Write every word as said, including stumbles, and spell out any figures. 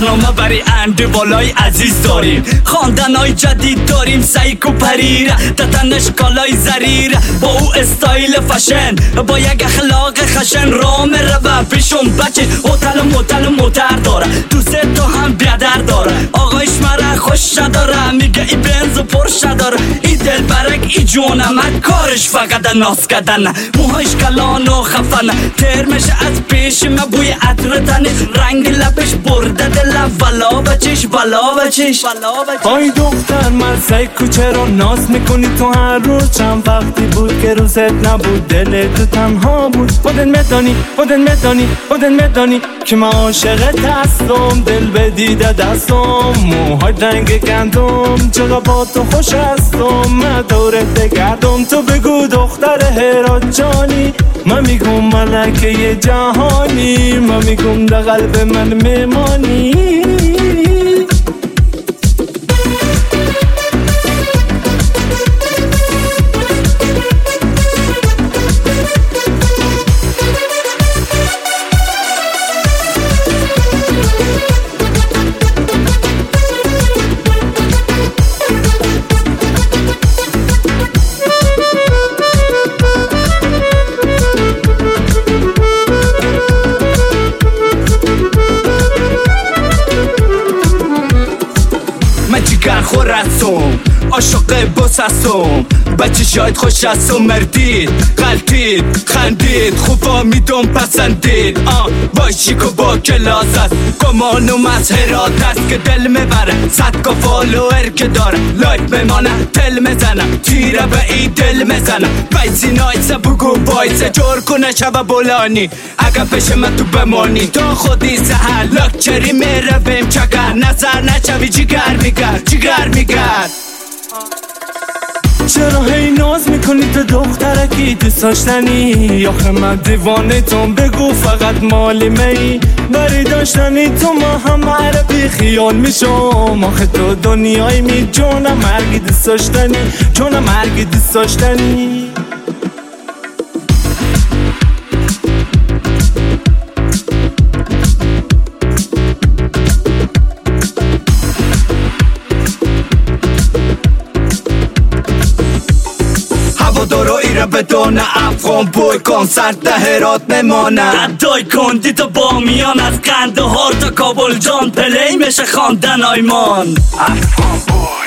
برنامه برای اند بالای عزیز داریم، خواندن های جدید داریم، سیک و پریر تتنش کالای زریر، با او استایل فشن با یک اخلاق خشن، رام رو پیشون بچه هتل و موتل و موتر داره، دوست تو هم بیادر داره، آقایش مرا خوش نداره، میگه ای بنز و پرش نداره، ای دل برک ای جونمت کارش فقط ناس کدن، موهایش کلان و خفن، ترمش از پیش ما بوی عطر تنه، رنگ لبش برده دل ولا بچش بلا بچش. آی دختر مرسای کوچه رو ناز میکنی تو هر روز، چند وقتی بود که روزت نبود دل تو تنها بود، خودت میدانی خودت میدانی خودت میدانی که من عاشقت هستم، دل به دیده دستم، موهای رنگ گندم، چقدر با تو خوش هستم، من دورت بگردم، تو بگو دختر هرات جانی، من میگم ملکه جهانی، من میگم در قلب من میمانی. جگر خور هستم، عاشق بس هستم، بچه شاید خوش هستم، مردید غلطید خندید خوبا میدم پسندید، آه باشی که با کلاس است، گمانم از هرات است که دل میبره، صد کا فالوور که داره، لایک میمانه تل میزنم، تیره به ای دل میزنم، بیسی نایسه بگو بایسه جور کنه شب بولانی، اگه پیش من تو بمانی تا خودی سهل لکچری میرویم چگر، نظر نشوی جگر میگر جگر میگر. چرا هی ناز میکنی تو دخترکی دوست داشتنی، آخه من دیوانه تون، بگو فقط مالی می بری داشتنی تو، ما هم عربی خیال میشم، آخه تو دنیای می جونم مرگی دوست داشتنی، جونم مرگی دوست داشتنی. دارو ایره بدون افغان بوی کنسرت هرات میمانه، ادای کندی تا با میان از قندهار تا کابل جان، پلی میشه خواندن آیمان افغان بوی.